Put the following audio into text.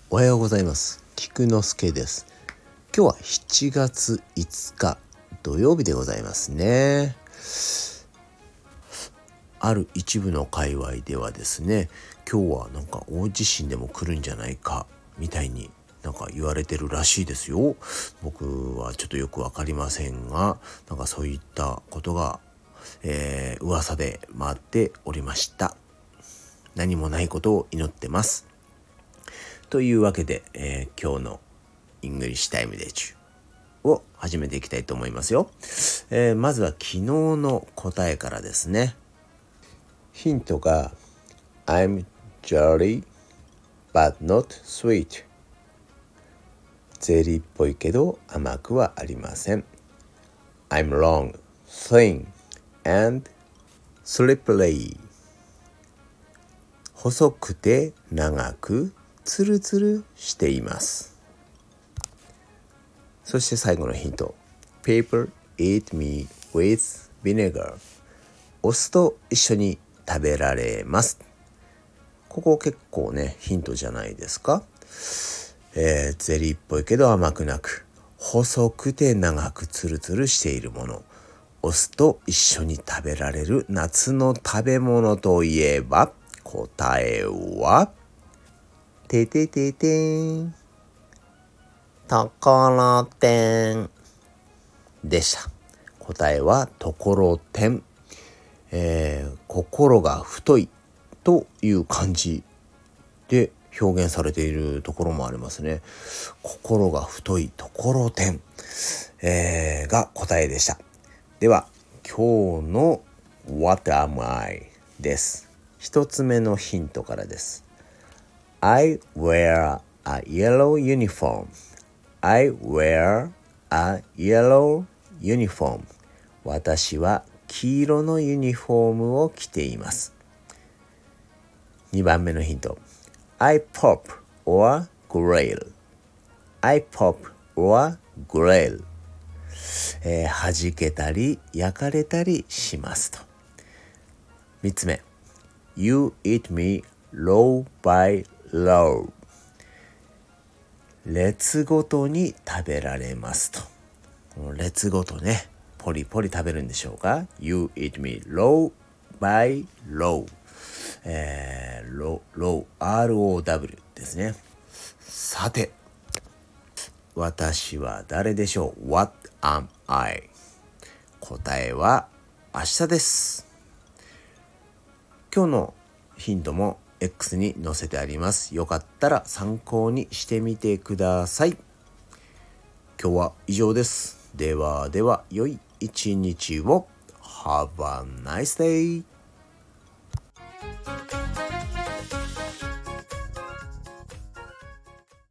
おはようございます。菊之助です。今日は7月5日土曜日でございますね。ある一部の界隈ではですね、今日はなんか大地震でも来るんじゃないかみたいになんか言われてるらしいですよ。僕はちょっとよくわかりませんが、なんかそういったことが、噂で回っておりました。何もないことを祈ってます。というわけで、今日のイングリッシュタイムデーチュを始めていきたいと思いますよ。まずは昨日の答えからですね。ヒントが I'm jolly but not sweet。 ゼリーっぽいけど甘くはありません。 I'm long, thin and slippery。 細くて長くツルツルしています。そして最後のヒント People eat me with vinegar。 お酢と一緒に食べられます。ここ結構ねヒントじゃないですか。ゼリーっぽいけど甘くなく、細くて長くツルツルしているもの、お酢と一緒に食べられる夏の食べ物といえば、答えはててててん、ところてんでした。答えはところてん。心が太いという漢字で表現されているところもありますね。心が太いところてん、が答えでした。では今日の What am I です。一つ目のヒントからです。 I wear a yellow uniform。 I wear a yellow uniform。 私は黄色のユニフォームを着ています。2番目のヒント I pop or grill。 I pop or grill、弾けたり焼かれたりしますと。3つ目 You eat me row by row。 列ごとに食べられますと。この列ごとねポリポリ食べるんでしょうか。 You eat me row by row、ROW ですね。さて私は誰でしょう。 What am I。 答えは明日です。今日のヒントも X に載せてあります。よかったら参考にしてみてください。今日は以上です。ではでは良い一日を。Have a nice day。